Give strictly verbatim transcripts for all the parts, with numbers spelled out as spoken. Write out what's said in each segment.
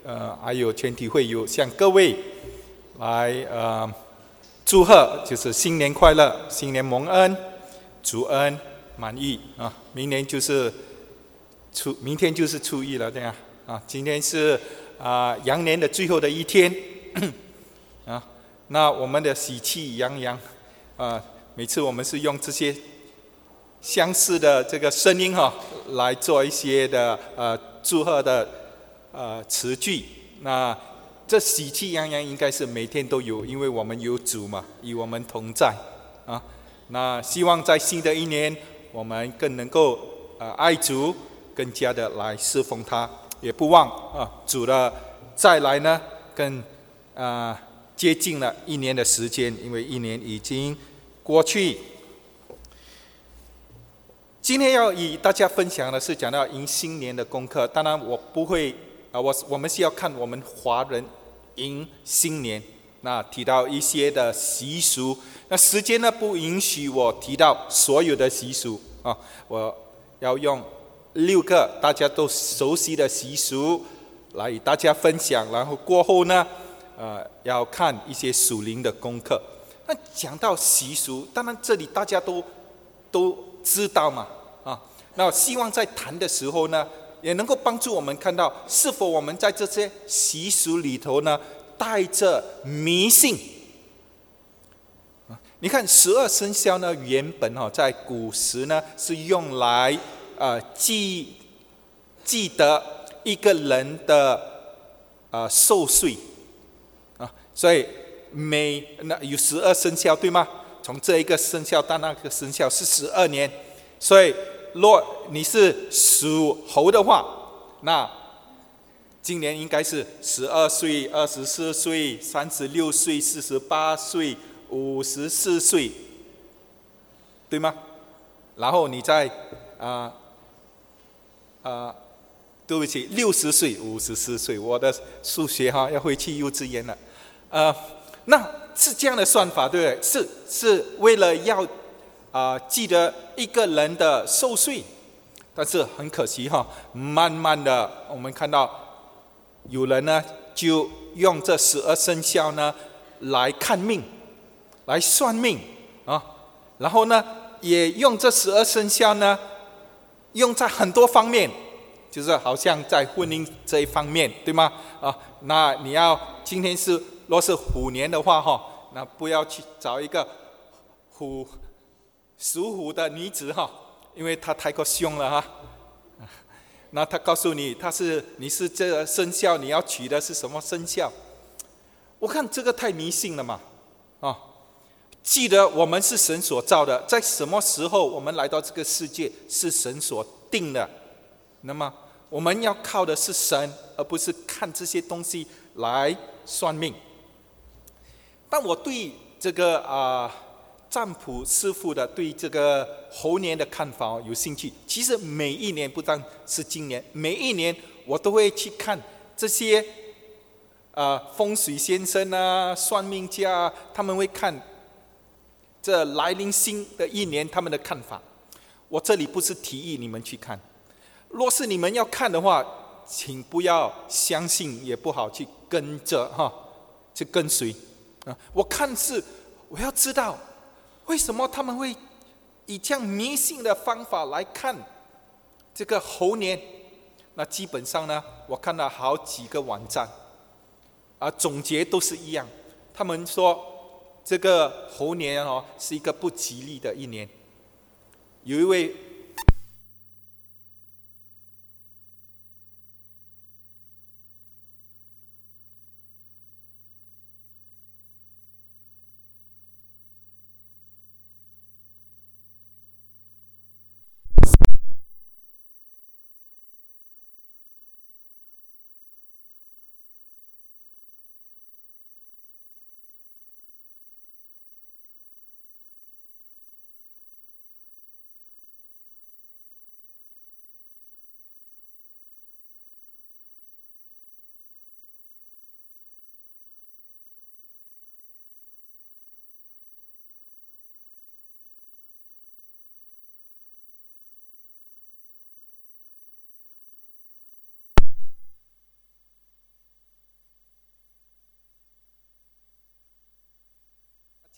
呃，还有全体会友向各位来呃祝贺，就是新年快乐，新年蒙恩，主恩满意啊！明年就是初，明天就是初一了，这样啊。今天是啊羊年的最后的一天啊，那我们的喜气洋洋啊，每次我们是用这些相似的这个声音哈、啊，来做一些的呃祝贺的呃词句。那这喜气洋洋应该是每天都有，因为我们有主嘛，与我们同在啊。那希望在新的一年，我们更能够呃爱主，更加的来侍奉他，也不忘啊主的再来呢，更啊、呃、接近了一年的时间，因为一年已经过去。今天要与大家分享的是讲到迎新年的功课，当然我不会啊，我我们是要看我们华人迎新年，那提到一些的习俗，那时间呢不允许我提到所有的习俗啊，我要用六个大家都熟悉的习俗来与大家分享，然后过后呢，呃，要看一些属灵的功课。那讲到习俗，当然这里大家都都知道嘛，啊，那希望在谈的时候呢，也能够帮助我们看到，是否我们在这些习俗里头呢，带着迷信。你看十二生肖呢，原本哈、哦、在古时呢是用来呃记记得一个人的呃寿岁啊，所以每那有十二生肖对吗？从这一个生肖到那个生肖是十二年，所以若你是属猴的话，那今年应该是十二岁、二十四岁、三十六岁、四十八岁、五十四岁，对吗？然后你在啊啊、呃呃，对不起，六十岁、五十四岁，我的数学哈要回去幼稚园了，呃，那是这样的算法，对不对？是是为了要啊、呃、记得一个人的寿岁，但是很可惜哈，慢慢的我们看到有人呢就用这十二生肖呢来看命，来算命啊，然后呢也用这十二生肖呢用在很多方面，就是好像在婚姻这一方面，对吗？啊，那你要今天是若是虎年的话哈，那不要去找一个虎属虎的女子哈，因为她太过凶了哈。那他告诉你，他是你是这个生肖，你要取的是什么生肖？我看这个太迷信了嘛，啊！记得我们是神所造的，在什么时候我们来到这个世界是神所定的，那么我们要靠的是神，而不是看这些东西来算命。但我对这个啊。呃占卜师傅的对这个猴年的看法有兴趣。其实每一年不单是今年，每一年我都会去看这些呃风水先生啊、算命家啊，他们会看这来临新的一年他们的看法。我这里不是提议你们去看，若是你们要看的话，请不要相信，也不好去跟着哈，去跟随啊。我看是我要知道。为什么他们会以这样迷信的方法来看这个猴年？那基本上呢，我看到好几个网站，啊，总结都是一样。他们说这个猴年哦是一个不吉利的一年。有一位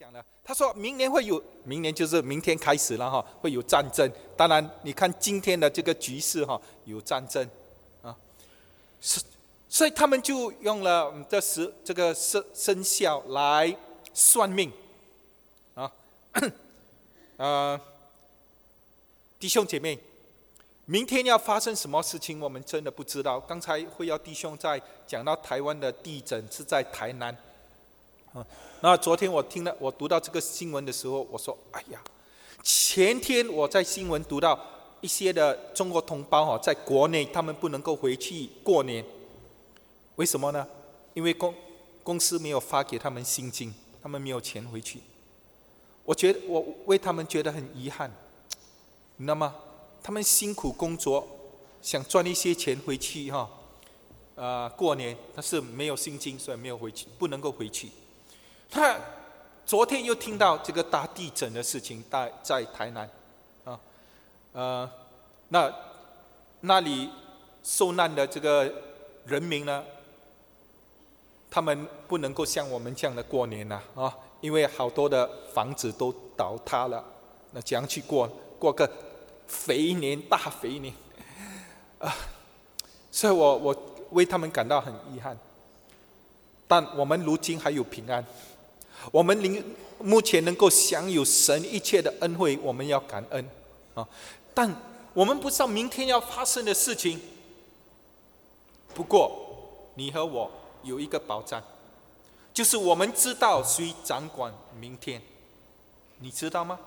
讲了，他说明年会有，明年就是明天开始了哈，会有战争。当然，你看今天的这个局势哈，有战争啊，所以他们就用了这时这个生生肖来算命啊，呃，弟兄姐妹，明天要发生什么事情，我们真的不知道。刚才会要弟兄在讲到台湾的地震是在台南。啊，那昨天我听了，我读到这个新闻的时候，我说：“哎呀，前天我在新闻读到一些的中国同胞哈，在国内他们不能够回去过年，为什么呢？因为公公司没有发给他们薪金，他们没有钱回去。我觉得我为他们觉得很遗憾，你知道吗？他们辛苦工作，想赚一些钱回去哈，呃，过年，但是没有薪金，所以没有回去，不能够回去。”他昨天又听到这个大地震的事情，在在台南，啊，呃，那那里受难的这个人民呢，他们不能够像我们这样的过年呐，啊，因为好多的房子都倒塌了，那怎样去过过个肥年大肥年，啊，所以我我为他们感到很遗憾，但我们如今还有平安。我们目前能够享有神一切的恩惠，我们要感恩啊！但我们不知道明天要发生的事情。不过，你和我有一个保障，就是我们知道谁掌管明天。你知道吗？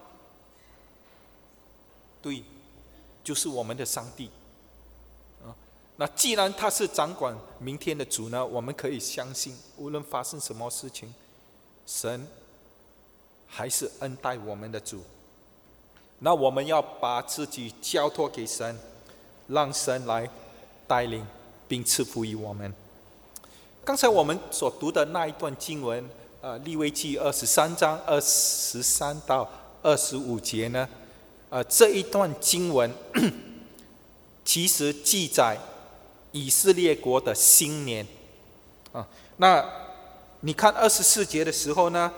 对，就是我们的上帝啊！那既然他是掌管明天的主呢，我们可以相信，无论发生什么事情，神还是恩待我们的主，那我们要把自己交托给神，让神来带领并赐福于我们。刚才我们所读的那一段经文，呃，利未记二十三章二十三到二十五节呢，呃，这一段经文其实记载以色列国的新年啊，那。你看二十四节的时候呢，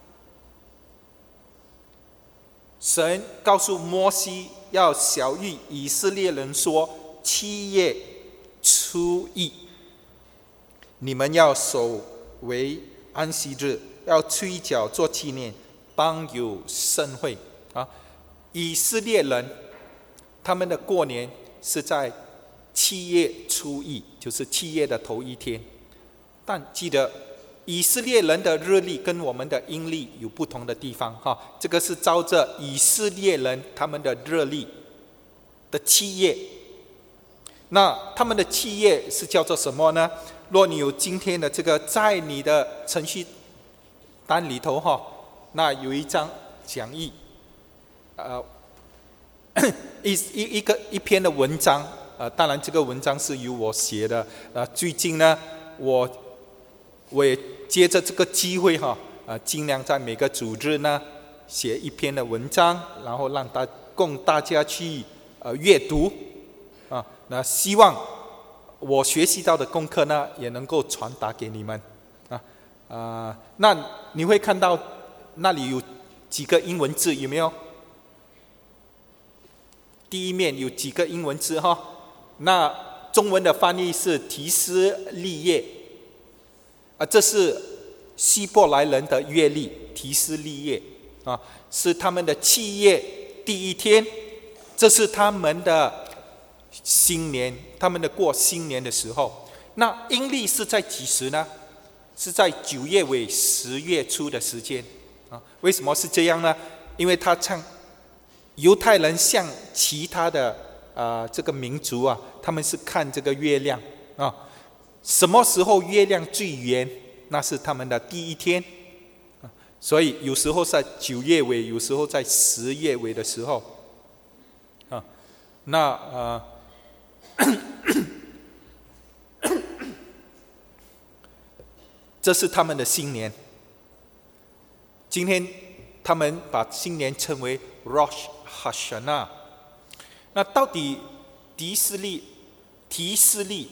神告诉摩西要晓谕以色列人说：七月初一，你们要守为安息日，要吹角做纪念，当有盛会啊！以色列人他们的过年是在七月初一，就是七月的头一天，但记得。以色列人的日历跟我们的阴历有不同的地方哈，这个是照着以色列人他们的日历的七月，那他们的七月是叫做什么呢？若你有今天的这个在你的程序单里头哈，那有一张讲义，呃，一一一个一篇的文章，呃，当然这个文章是由我写的，呃，最近呢，我我也。借着这个机会哈，呃，尽量在每个主日呢写一篇的文章，然后让大供大家去呃阅读啊。那希望我学习到的功课呢，也能够传达给你们啊啊、呃。那你会看到那里有几个英文字，有没有？第一面有几个英文字哈？那中文的翻译是提斯利叶。啊，这是希伯来人的月历，提斯利叶啊，是他们的七月第一天，这是他们的新年，他们的过新年的时候。那阴历是在几时呢？是在九月尾十月初的时间啊。为什么是这样呢？因为他唱犹太人像其他的啊、呃、这个民族啊，他们是看这个月亮啊。什么时候月亮最圆？那是他们的第一天，所以有时候在九月尾，有时候在十月尾的时候，啊，那呃，这是他们的新年。今天他们把新年称为 Rosh Hashanah。那到底提斯利提斯利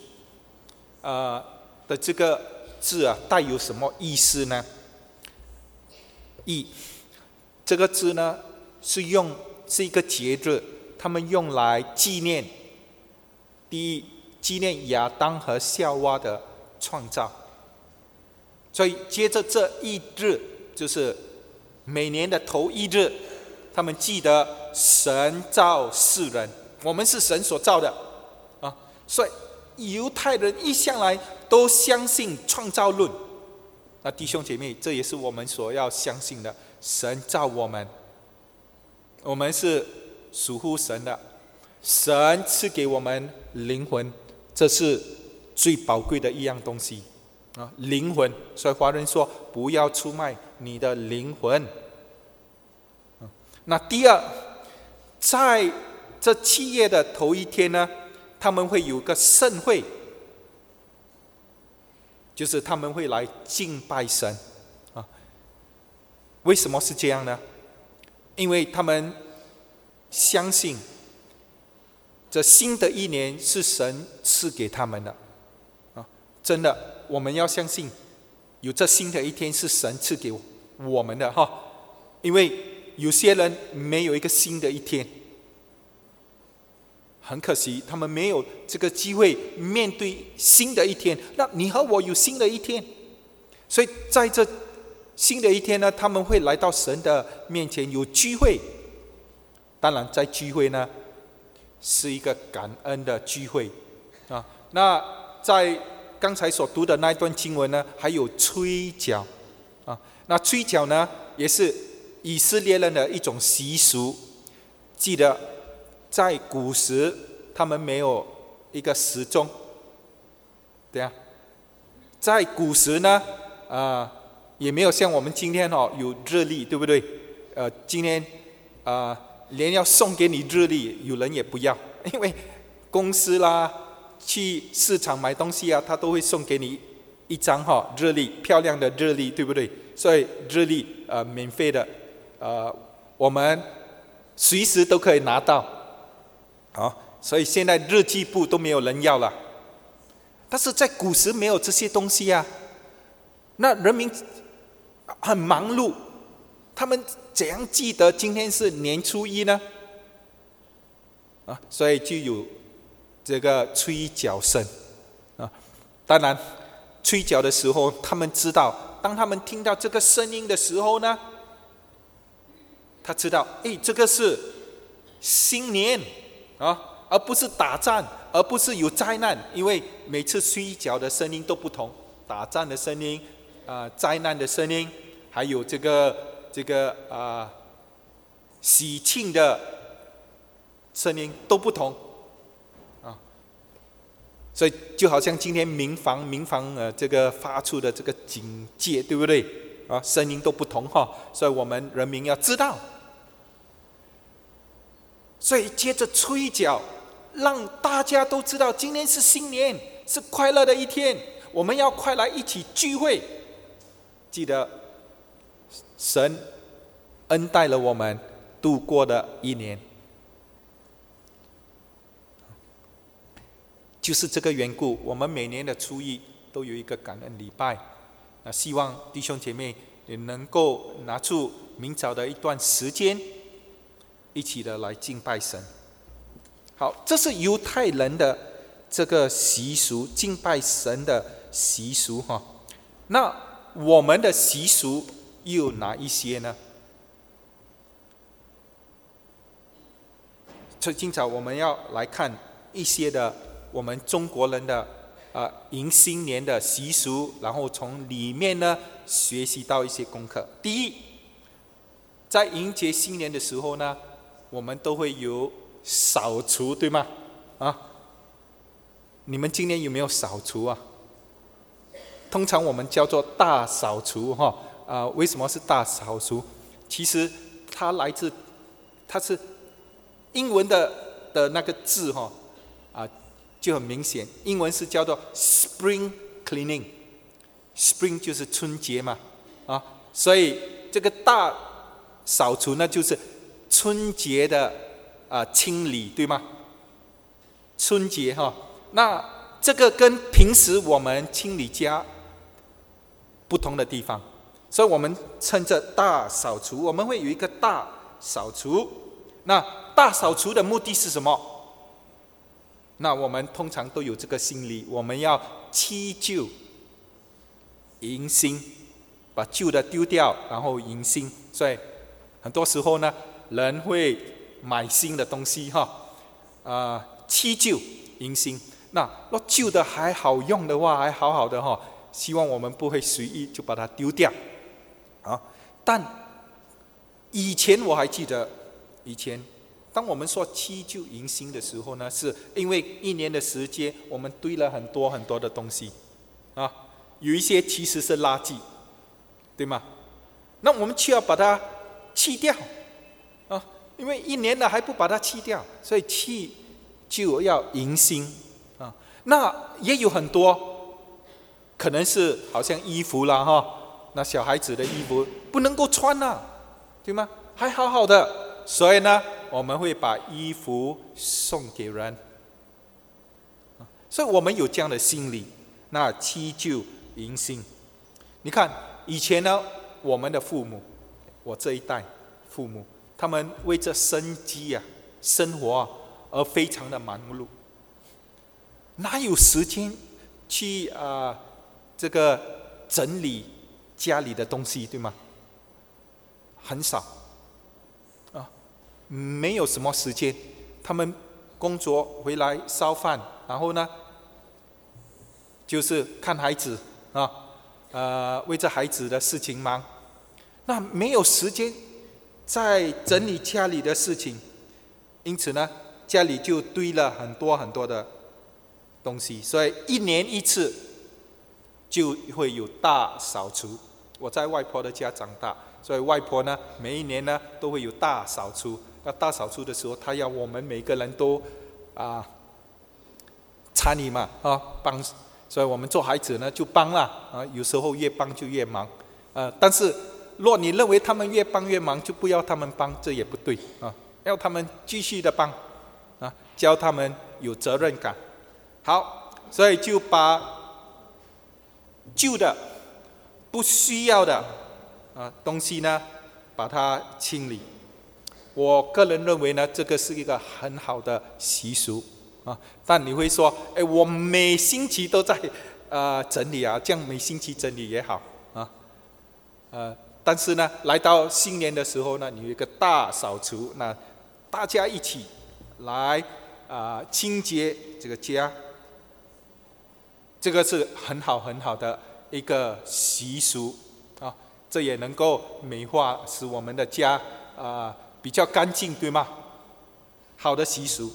呃的这个字啊，带有什么意思呢？ 义这个字呢，是用是一个节日，他们用来纪念第一，纪念亚当和夏娃的创造。所以接着这一日，就是每年的头一日，他们记得神造世人，我们是神所造的啊。所以犹太人一向来都相信创造论。那弟兄姐妹，这也是我们所要相信的。神造我们，我们是属乎神的，神赐给我们灵魂，这是最宝贵的一样东西啊，灵魂。所以华人说不要出卖你的灵魂。那第二，在这七月的头一天呢，他们会有个盛会，就是他们会来敬拜神啊。为什么是这样呢？因为他们相信这新的一年是神赐给他们的啊！真的，我们要相信有这新的一天是神赐给我们的哈。因为有些人没有一个新的一天，很可惜，他们没有这个机会面对新的一天。那你和我有新的一天，所以在这新的一天呢，他们会来到神的面前有聚会。当然，在聚会呢，是一个感恩的聚会啊。那在刚才所读的那一段经文呢，还有吹角啊。那吹角呢，也是以色列人的一种习俗。记得在古时，他们没有一个时钟，对啊，在古时呢，啊、呃，也没有像我们今天哦有日历，对不对？呃，今天啊、呃，连要送给你日历，有人也不要，因为公司啦，去市场买东西啊，他都会送给你一张哈、哦、日历，漂亮的日历，对不对？所以日历呃免费的，呃，我们随时都可以拿到，好。所以现在日记簿都没有人要了，但是在古时没有这些东西啊。那人民很忙碌，他们怎样记得今天是年初一呢？啊，所以就有这个吹角声啊。当然，吹角的时候，他们知道，当他们听到这个声音的时候呢，他知道，哎，这个是新年啊。而不是打仗，而不是有灾难，因为每次吹角的声音都不同，打仗的声音、呃、灾难的声音，还有这个这个啊、呃、喜庆的声音都不同啊。所以就好像今天民防民防呃这个发出的这个警戒，对不对啊？声音都不同哈，所以我们人民要知道。所以接着吹角，让大家都知道今天是新年，是快乐的一天，我们要快来一起聚会。记得神恩待了我们度过的一年，就是这个缘故，我们每年的初一都有一个感恩礼拜。那希望弟兄姐妹也能够拿出明早的一段时间，一起的来敬拜神。好，这是犹太人的这个习俗，敬拜神的习俗哈。那我们的习俗又有哪一些呢？所以今早我们要来看一些的我们中国人的呃迎新年的习俗，然后从里面呢学习到一些功课。第一，在迎接新年的时候呢，我们都会有扫除，对吗？啊，你们今年有没有扫除啊？通常我们叫做大扫除哈。啊、呃，为什么是大扫除？其实它来自，它是英文的的那个字哈，啊、呃，就很明显，英文是叫做 Spring Cleaning。Spring 就是春节嘛，啊，所以这个大扫除呢，就是春节的啊、呃、清理，对吗？春节哈，那这个跟平时我们清理家不同的地方， 所以我们趁着大扫除，我们会有一个大扫除。那大扫除的目的是什么？那我们通常都有这个心理，我们要弃旧迎新，把旧的丢掉，然后迎新。所以很多时候呢，人会买新的东西哈，呃，弃旧迎新。那若旧的还好用的话，还好好的哈，希望我们不会随意就把它丢掉啊。但以前我还记得，以前当我们说弃旧迎新的时候呢，是因为一年的时间，我们堆了很多很多的东西啊，有一些其实是垃圾，对吗？那我们却要把它弃掉啊，因为一年了还不把它弃掉，所以弃就要迎新啊。那也有很多可能是好像衣服啦哈，那小孩子的衣服不能够穿啦，对吗？还好好的，所以呢，我们会把衣服送给人，所以我们有这样的心理。那弃旧迎新，你看以前呢，我们的父母，我这一代父母，他们为着生计啊、生活啊而非常的忙碌，哪有时间去啊、呃、这个整理家里的东西，对吗？很少啊，没有什么时间。他们工作回来烧饭，然后呢，就是看孩子啊，呃，为着孩子的事情忙，那没有时间在整理家里的事情，因此呢，家里就堆了很多很多的东西，所以一年一次就会有大扫除。我在外婆的家长大，所以外婆呢，每一年呢都会有大扫除。那大扫除的时候，她要我们每个人都啊参与嘛啊帮，所以我们做孩子呢就帮啦啊，有时候越帮就越忙，呃，但是若你认为他们越帮越忙，就不要他们帮，这也不对啊，要他们继续的帮啊，教他们有责任感。好，所以就把旧的、不需要的啊东西呢，把它清理。我个人认为呢，这个是一个很好的习俗啊。但你会说，哎，我每星期都在呃整理啊，这样每星期整理也好啊，呃，但是呢，来到新年的时候呢，你有一个大扫除，那大家一起来啊、呃、清洁这个家，这个是很好很好的一个习俗啊，这也能够美化，使我们的家啊、呃、比较干净，对吗？好的习俗。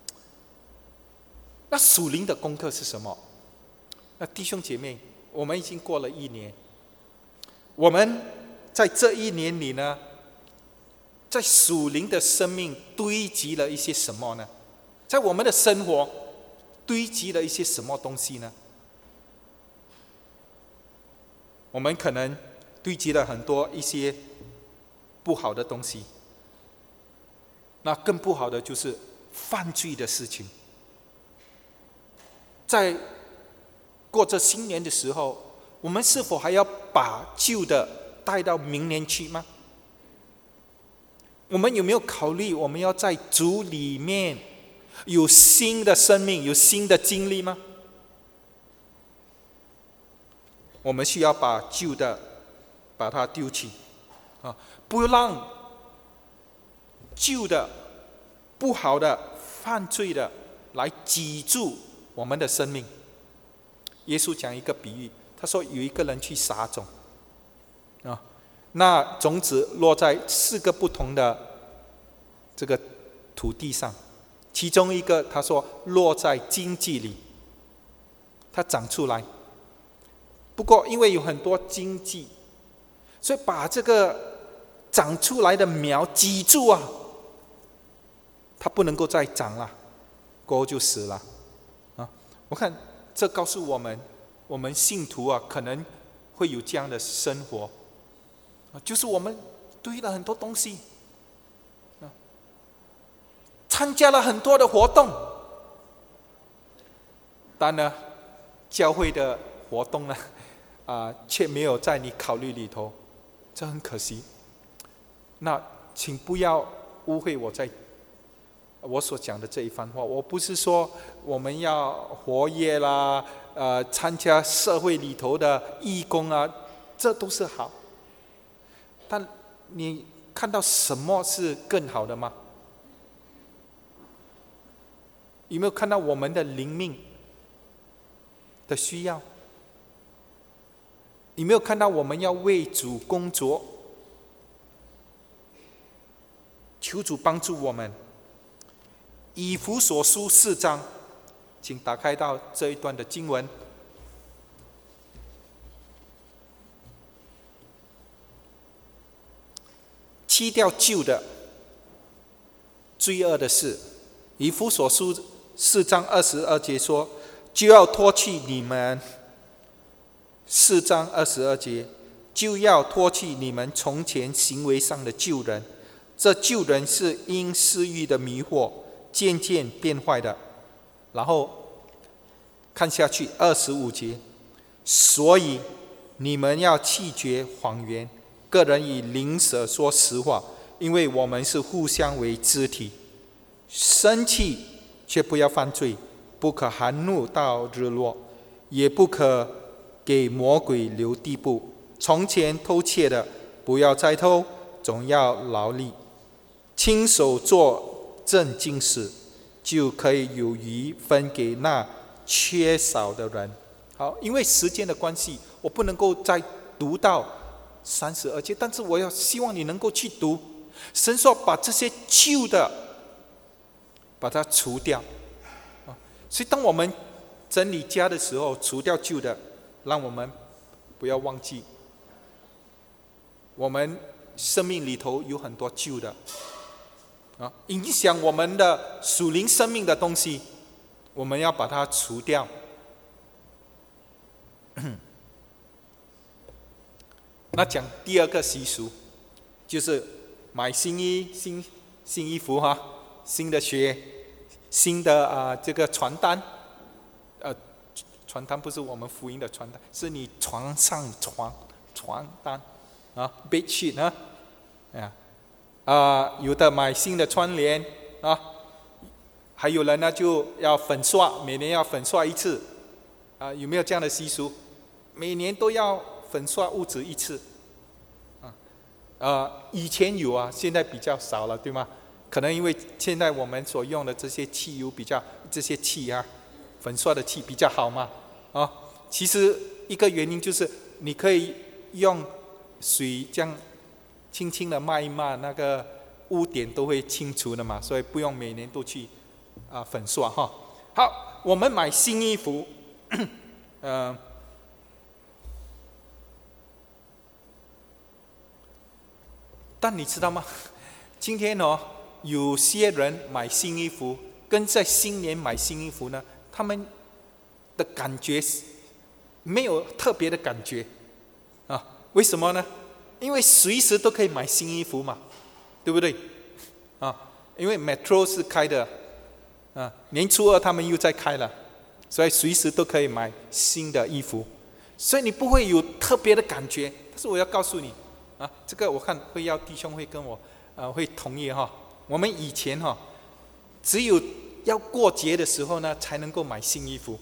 那属灵的功课是什么？那弟兄姐妹，我们已经过了一年，我们在这一年里呢，在属灵的生命堆积了一些什么呢？在我们的生活堆积了一些什么东西呢？我们可能堆积了很多一些不好的东西，那更不好的就是犯罪的事情。在过这新年的时候，我们是否还要把旧的带到明年去吗？我们有没有考虑我们要在主里面有新的生命，有新的经历吗？我们需要把旧的把它丢弃啊，不让旧的不好的犯罪的来挤住我们的生命。耶稣讲一个比喻，他说有一个人去撒种啊，那种子落在四个不同的这个土地上，其中一个他说落在荆棘里，它长出来。不过因为有很多荆棘，所以把这个长出来的苗挤住啊，它不能够再长了，过后就死了啊！我看这告诉我们，我们信徒啊，可能会有这样的生活啊，就是我们堆了很多东西啊，参加了很多的活动，当然教会的活动呢， 啊、却没有在你考虑里头，这很可惜。那请不要误会我在我所讲的这一番话。我不是说我们要活跃啦，呃，参加社会里头的义工啊，这都是好。但你看到什么是更好的吗？有没有看到我们的灵命的需要？有没有看到我们要为主工作？求主帮助我们。以弗所书四章，请打开到这一段的经文。弃掉旧的罪恶的事。以弗所书四章二十二节说，就要脱去你们四章二十二节，就要脱去你们从前行为上的旧人，这旧人是因私欲的迷惑渐渐变坏的。然后看下去二十五节，所以你们要弃绝谎言，个人以灵舌说实话，因为我们是互相为肢体。生气却不要犯罪，不可含怒到日落，也不可给魔鬼留地步。从前偷窃的不要再偷，总要劳力，亲手做正经事，就可以有余分给那缺少的人。好，因为时间的关系，我不能够再读到三十二节，但是我要希望你能够去读。神说把这些旧的把它除掉。所以当我们整理家的时候，除掉旧的，让我们不要忘记，我们生命里头有很多旧的啊，影响我们的属灵生命的东西，我们要把它除掉。那讲第二个习俗，就是买新衣、新新衣服哈，新的鞋，新的啊、呃、这个传单，呃，传单不是我们福音的传单，是你床上床传单啊 ，bed sheet 啊，啊、呃，有的买新的窗帘啊，还有人呢就要粉刷，每年要粉刷一次，啊、呃，有没有这样的习俗？每年都要粉刷屋子一次，啊，呃，以前有啊，现在比较少了，对吗？可能因为现在我们所用的这些汽油比较，这些气啊，粉刷的气比较好嘛，啊，其实一个原因就是你可以用水这样轻轻的抹一抹，那个污点都会清除的嘛，所以不用每年都去啊粉刷哈。好，我们买新衣服，呃。但你知道吗？今天哦，有些人买新衣服，跟在新年买新衣服呢，他们的感觉没有特别的感觉啊？为什么呢？因为随时都可以买新衣服嘛，对不对？啊，因为 Metro 是开的，啊，年初二他们又在开了，所以随时都可以买新的衣服，所以你不会有特别的感觉。但是我要告诉你。啊，这个我看会要弟兄会跟我，呃，会同意哈。我们以前哈，只有要过节的时候呢，才能够买新衣服。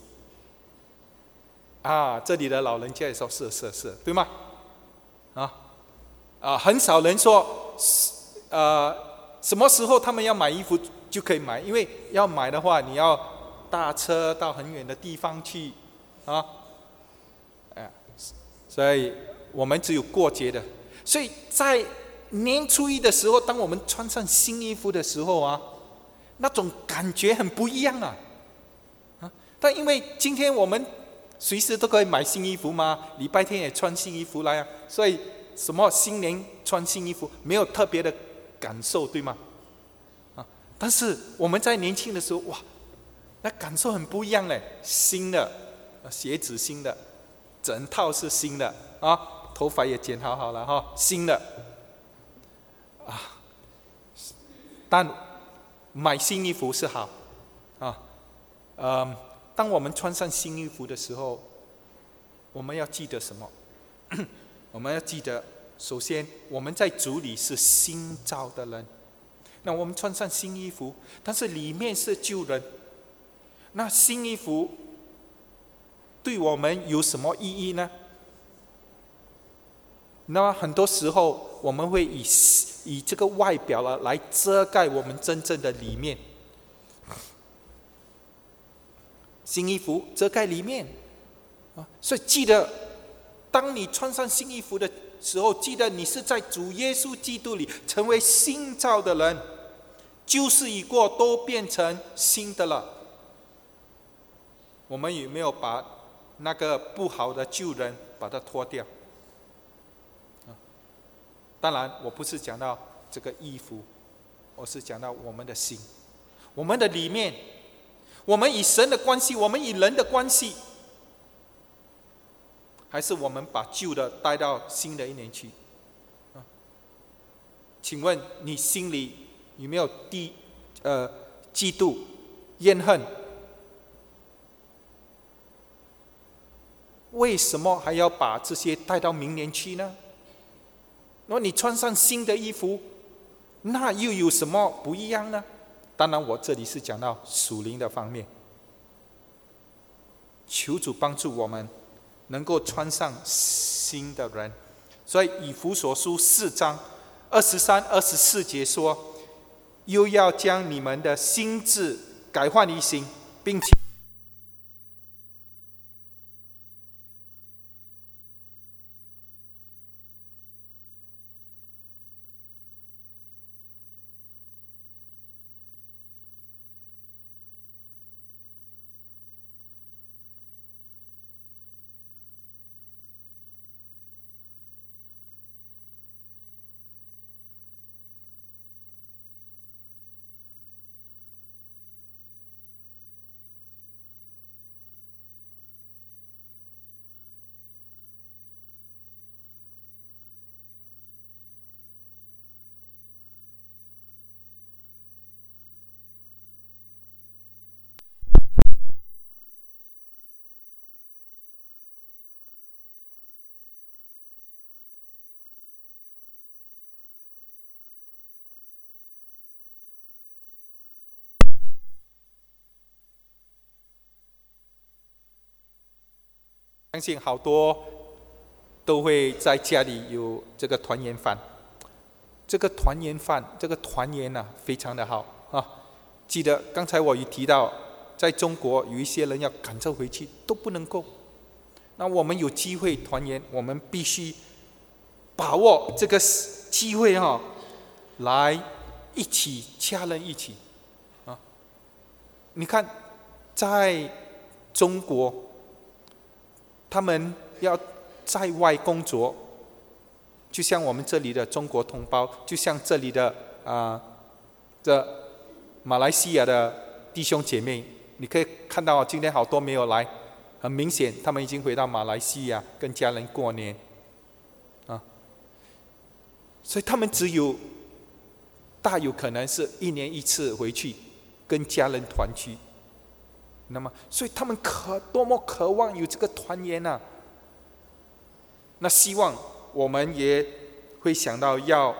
啊，这里的老人家也说是是是，对吗？啊，啊，很少人说，呃，什么时候他们要买衣服就可以买，因为要买的话，你要搭车到很远的地方去，啊，哎，所以我们只有过节的。所以在年初一的时候，当我们穿上新衣服的时候啊，那种感觉很不一样啊！啊，但因为今天我们随时都可以买新衣服嘛，礼拜天也穿新衣服来啊，所以什么新年穿新衣服没有特别的感受，对吗？啊，但是我们在年轻的时候，哇，那感受很不一样嘞，新的鞋子新的，整套是新的啊。头发也剪好好了哈，新的啊。但买新衣服是好啊，呃，当我们穿上新衣服的时候， 我们要记得什么？我们要记得，首先我们在主里是新造的人。那我们穿上新衣服，但是里面是旧人。那新衣服对我们有什么意义呢？那么很多时候我们会以以这个外表了来遮盖我们真正的里面。新衣服遮盖里面，所以记得，当你穿上新衣服的时候，记得你是在主耶稣基督里成为新造的人，旧事已过，都变成新的了。我们有没有把那个不好的旧人把它脱掉？当然，我不是讲到这个衣服，我是讲到我们的心，我们的里面，我们与神的关系，我们与人的关系，还是我们把旧的带到新的一年去？请问你心里有没有地呃嫉妒、怨恨？为什么还要把这些带到明年去呢？如果你穿上新的衣服，那又有什么不一样呢？当然，我这里是讲到属灵的方面。求主帮助我们能够穿上新的人。所以以弗所书四章二十三、二十四节说，又要将你们的心志改换一新，并且相信好多都会在家里有这个团圆饭。这个团圆饭，这个团圆啊，非常的好啊！记得刚才我有提到，在中国有一些人要赶着回去都不能够。那我们有机会团圆，我们必须把握这个机会哈、啊，来一起家人一起啊！你看，在中国，他们要在外工作，就像我们这里的中国同胞，就像这里的啊、呃，这马来西亚的弟兄姐妹，你可以看到今天好多没有来，很明显他们已经回到马来西亚跟家人过年啊，所以他们只有大有可能是一年一次回去跟家人团聚。那么，所以他们可多么渴望有这个团圆啊！那希望我们也会想到要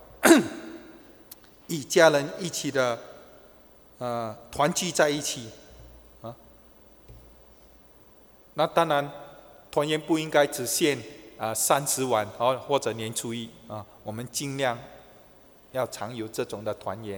与家人一起的呃团聚在一起啊。那当然，团圆不应该只限啊三十晚哦或者年初一啊，我们尽量要常有这种的团圆。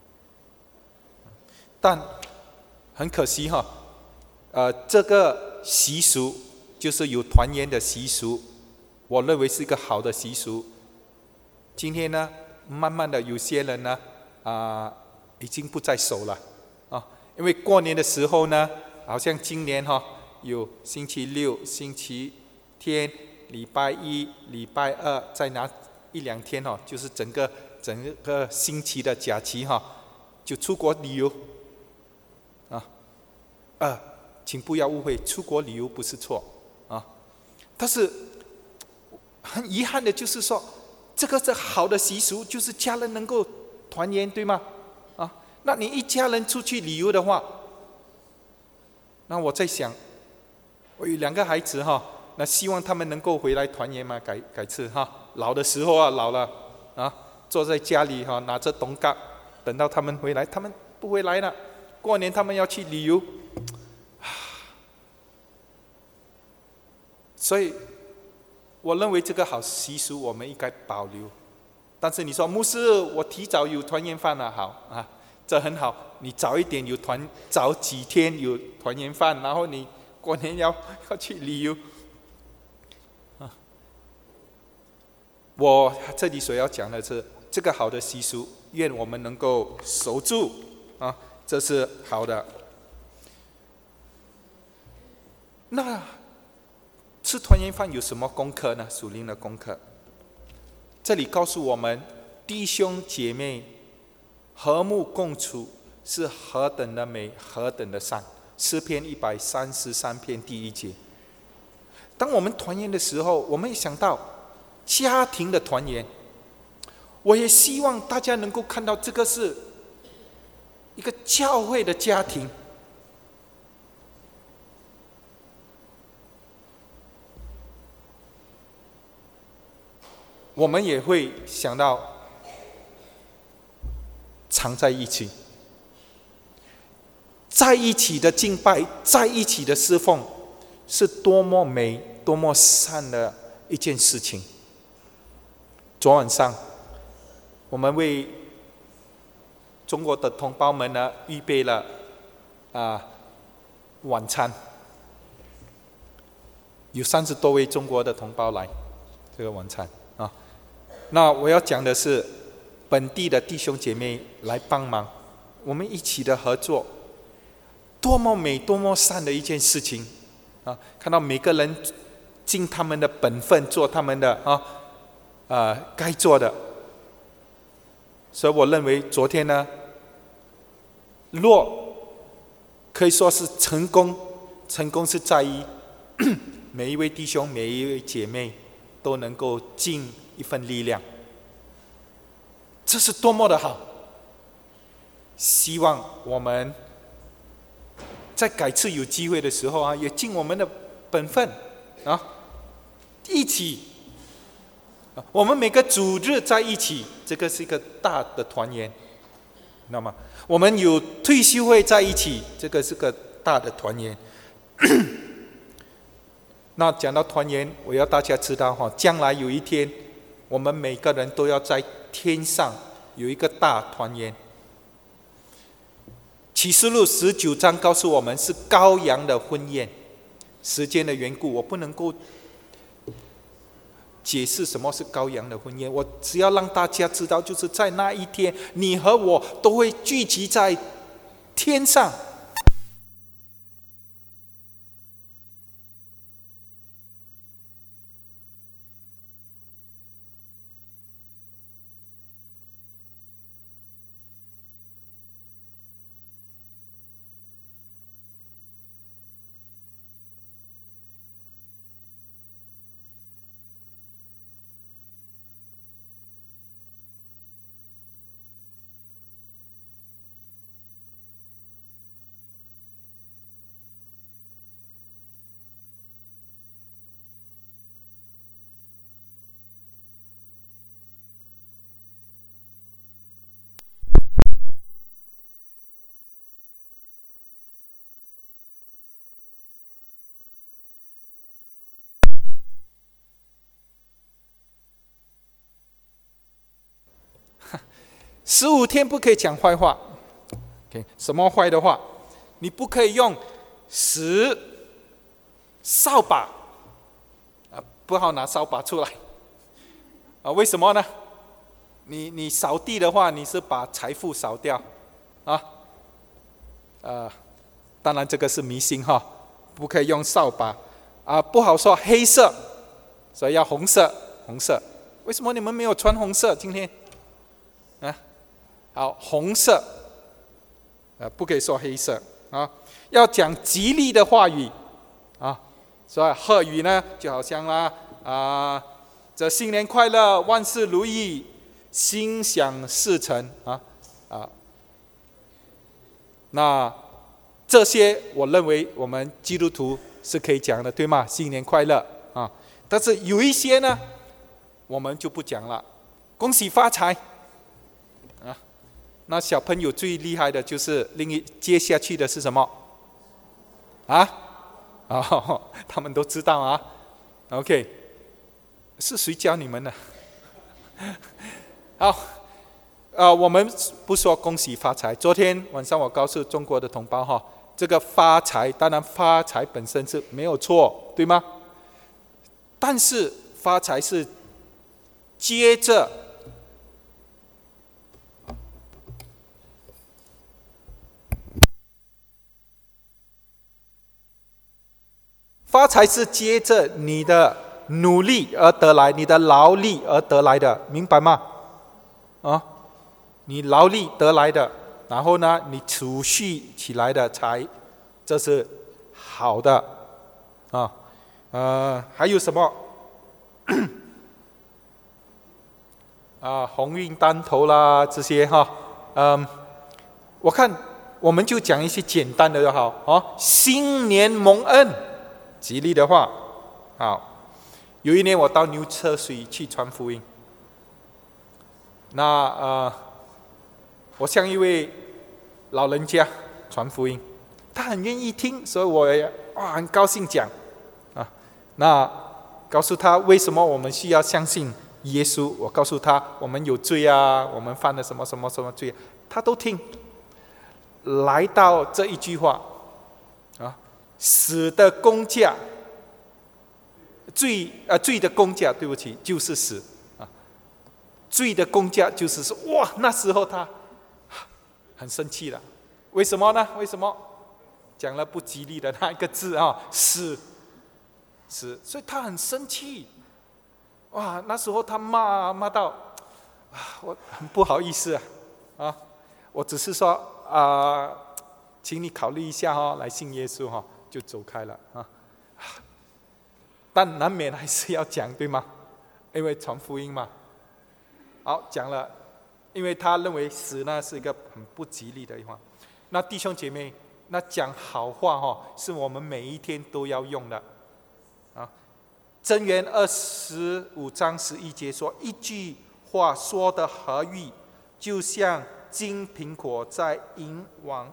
但很可惜哈，呃，这个习俗就是有团圆的习俗，我认为是一个好的习俗。今天呢，慢慢的有些人呢，啊、呃，已经不再守了啊，因为过年的时候呢，好像今年哈有星期六、星期天、礼拜一、礼拜二，再拿一两天哈，就是整个整个星期的假期哈，就出国旅游。啊，请不要误会，出国旅游不是错啊，但是很遗憾的就是说，这个是好的习俗，就是家人能够团圆，对吗？啊，那你一家人出去旅游的话，那我在想，我有两个孩子哈， 那希望他们能够回来团圆嘛，改改次哈。老的时候啊，老了啊，坐在家里哈，拿着铜嘎，等到他们回来，他们不回来了。过年他们要去旅游，所以我认为这个好习俗我们应该保留。但是你说牧师，我提早有团圆饭了，好啊，这很好。你早一点有团，早几天有团圆饭，然后你过年要要去旅游。啊，我这里所要讲的是这个好的习俗，愿我们能够守住啊，这是好的。那吃团圆饭有什么功课呢？属灵的功课。这里告诉我们，弟兄姐妹和睦共处是何等的美，何等的善。诗篇一百三十三篇第一节。当我们团圆的时候，我们也想到家庭的团圆。我也希望大家能够看到，这个是一个教会的家庭。我们也会想到常在一起，在一起的敬拜，在一起的侍奉，是多么美、多么善的一件事情。昨晚上，我们为中国的同胞们呢预备了啊晚餐，有三十多位中国的同胞来这个晚餐啊。那我要讲的是，本地的弟兄姐妹来帮忙，我们一起的合作，多么美、多么善的一件事情啊！看到每个人尽他们的本分，做他们的啊呃该做的。所以我认为昨天呢，若可以说是成功，成功是在于每一位弟兄、每一位姐妹都能够尽一份力量，这是多么的好！希望我们在改次有机会的时候啊，也尽我们的本分啊，一起。我们每个主日在一起，这个是一个大的团圆。那么我们有退休会在一起，这个是个大的团圆。那讲到团圆，我要大家知道哈，将来有一天，我们每个人都要在天上有一个大团圆。启示录十九章告诉我们是羔羊的婚宴。时间的缘故，我不能够解释什么是羔羊的婚宴，我只要让大家知道，就是在那一天，你和我都会聚集在天上。十五天不可以讲坏话。Okay, 什么坏的话？你不可以用石、扫把，啊，不好拿扫把出来。啊，为什么呢？你你扫地的话，你是把财富扫掉，啊，呃，当然这个是迷信哈，不可以用扫把，啊，不好说黑色，所以要红色，红色。为什么你们没有穿红色今天？啊？好，红色，呃，不可以说黑色啊。要讲吉利的话语啊，所以贺语呢，就好像啦啊，这新年快乐，万事如意，心想事成啊啊。那这些我认为我们基督徒是可以讲的，对吗？新年快乐但是有一些呢，我们就不讲了。恭喜发财啊！那小朋友最厉害的就是另一接下去的是什么？啊？哦，他们都知道啊。OK， 是谁教你们的？好，呃，我们不说恭喜发财。昨天晚上我告诉中国的同胞哈，这个发财，当然发财本身是没有错，对吗？但是发财是接着发财是接着你的努力而得来，你的劳力而得来的，明白吗？啊，你劳力得来的，然后呢，你储蓄起来的财，这是好的啊。呃，还有什么？啊，鸿运当头啦，这些哈，嗯，我看我们就讲一些简单的就好啊。新年蒙恩，吉利的话，好。有一年我到牛车水去传福音，那呃，我向一位老人家传福音，他很愿意听，所以我也哇很高兴讲啊。那告诉他为什么我们需要相信耶稣，我告诉他我们有罪啊，我们犯了什么什么什么罪，他都听。来到这一句话啊，死的工价。罪啊，罪的工价，对不起，就是死啊。罪的工价就是说，哇，那时候他很生气了。为什么呢？为什么？讲了不吉利的那一个字啊，死，死，所以他很生气。哇，那时候他骂骂到，啊，我很不好意思啊，啊，我只是说啊，请你考虑一下哈，来信耶稣哈，就走开了啊。但难免还是要讲，对吗？因为传福音嘛。好，讲了，因为他认为死呢是一个很不吉利的话。那弟兄姐妹，那讲好话哈，是我们每一天都要用的啊。箴言二十五章十一节说：“一句话说的合意，就像金苹果在银网。”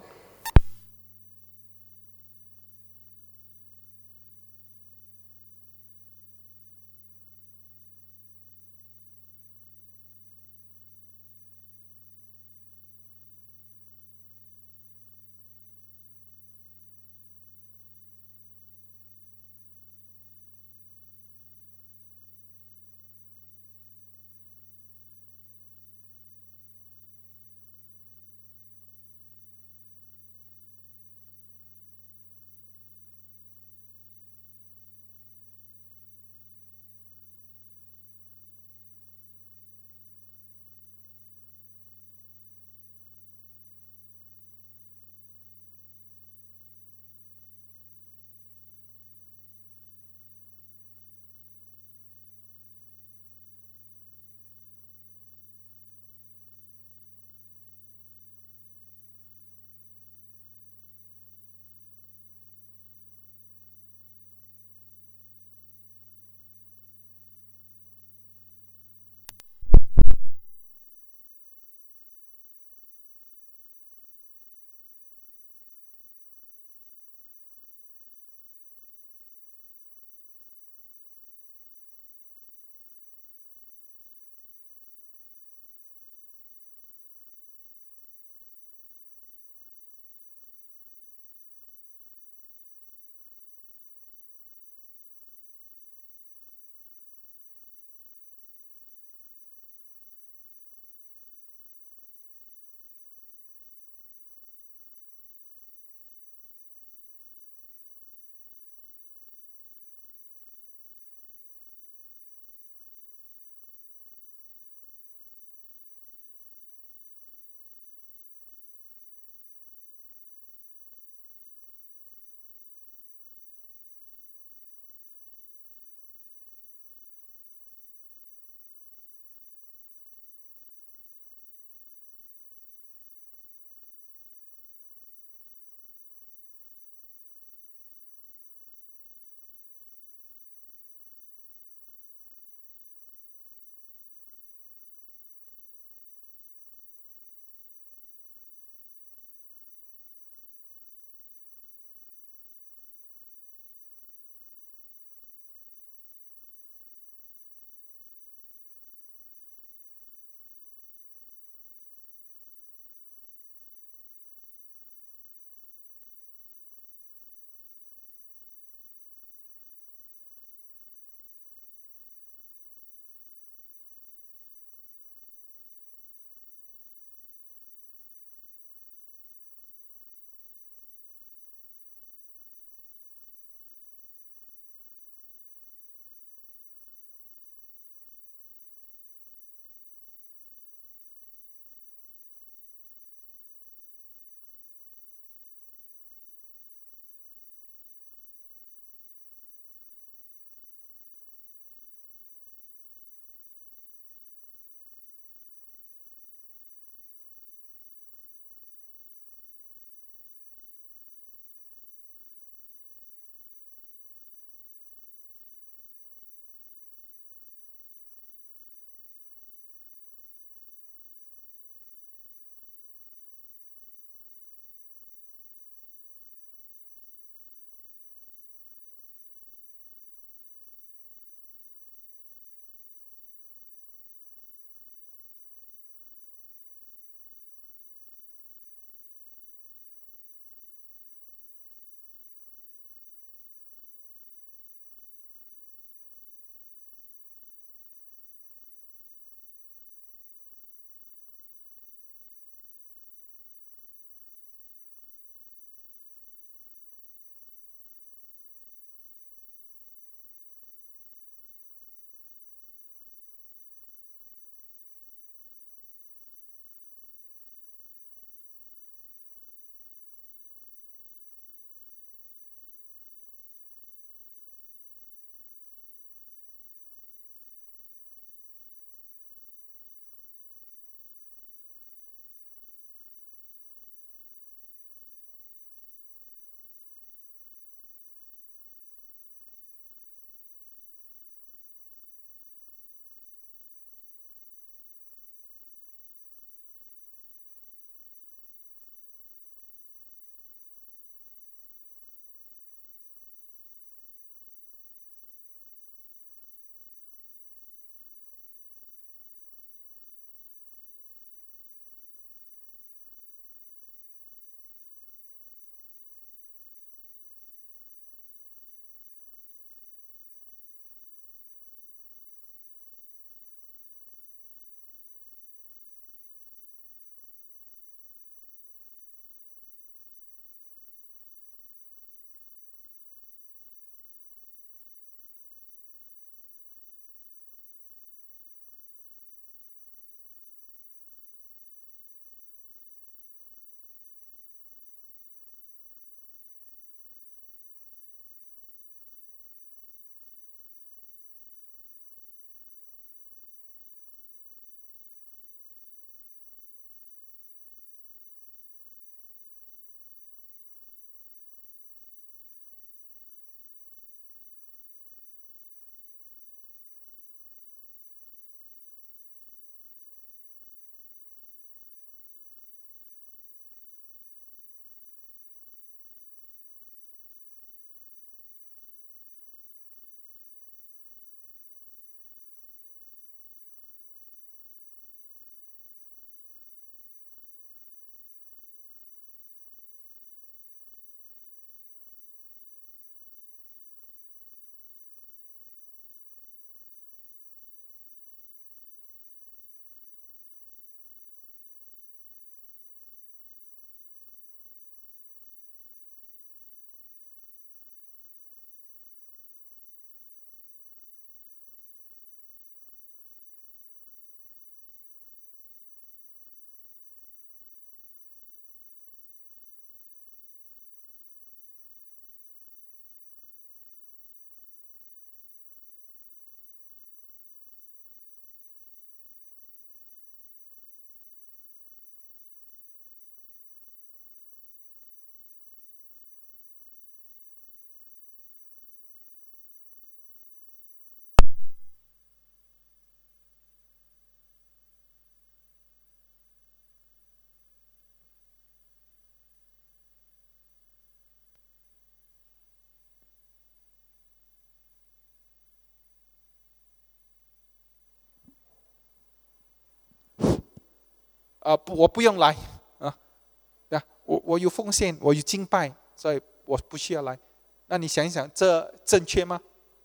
呃，不我不用来啊，呀，我我有奉献，我有敬拜，所以我不需要来。那你想一想，这正确吗？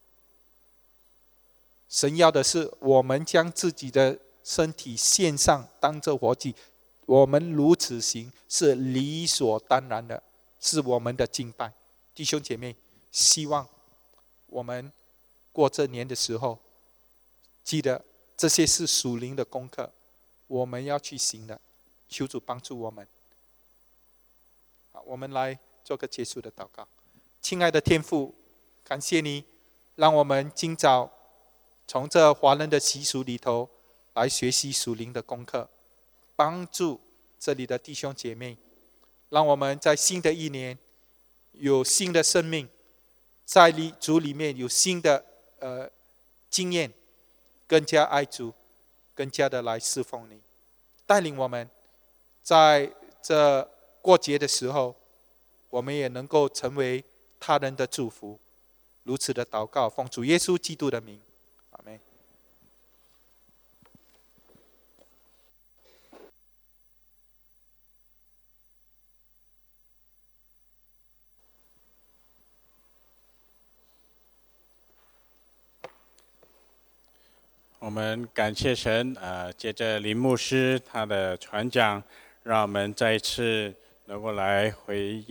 神要的是我们将自己的身体献上，当作活祭。我们如此行是理所当然的，是我们的敬拜。弟兄姐妹，希望我们过这年的时候，记得这些是属灵的功课，我们要去行的。求主帮助我们。好，我们来做个结束的祷告。亲爱的天父，感谢你让我们今早从这华人的习俗里头来学习属灵的功课，帮助这里的弟兄姐妹，让我们在新的一年有新的生命，在主里面有新的呃经验，更加爱主，更加的来侍奉你，带领我们在这过节的时候，我们也能够成为他人的祝福。如此的祷告，奉主耶稣基督的名，阿们。 我们感谢神，呃，借着林牧师他的传讲，让我们再一次能够来回